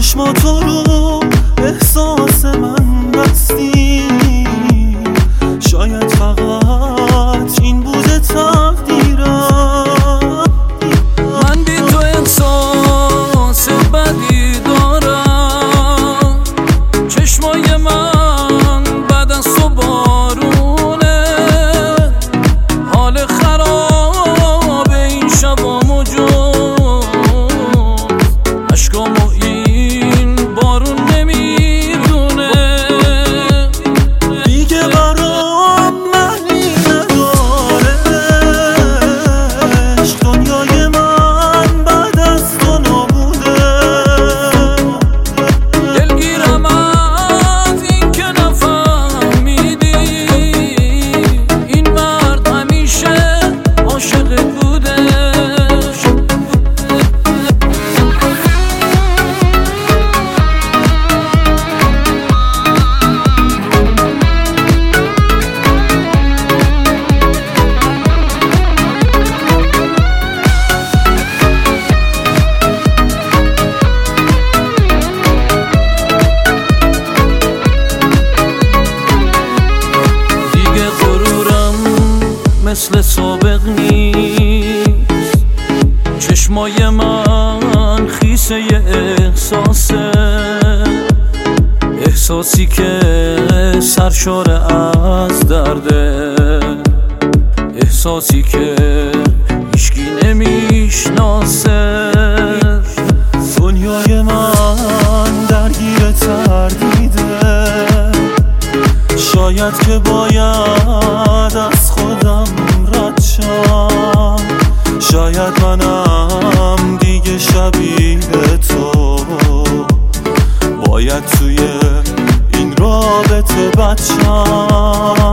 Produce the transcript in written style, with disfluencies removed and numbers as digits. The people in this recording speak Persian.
چشماتو رو احساس من بستی، شاید فقط این بوده تقدیرم. من بی تو احساس بدی دارم، چشمای من بعد از تو بارونه، حال خراب این شبامو جز عشقامو این بارون نمیدونه. دیگه برام معنی نداره عشق، دنیای من بعد از تو نابوده. دلگیرم از این که نفهمیدی این مرد همیشه عاشق بوده. دیگه غرورم مثل سابق نیست، چشمای من خیسه احساسه، احساسی که سرشار از درده، احساسی که هیچکی نمیشناسه. دنیای من درگیر تردیده، شاید که باید از خودم رد شم، شاید منم دیگه شبیه تو باید توی این رابطه بد شم.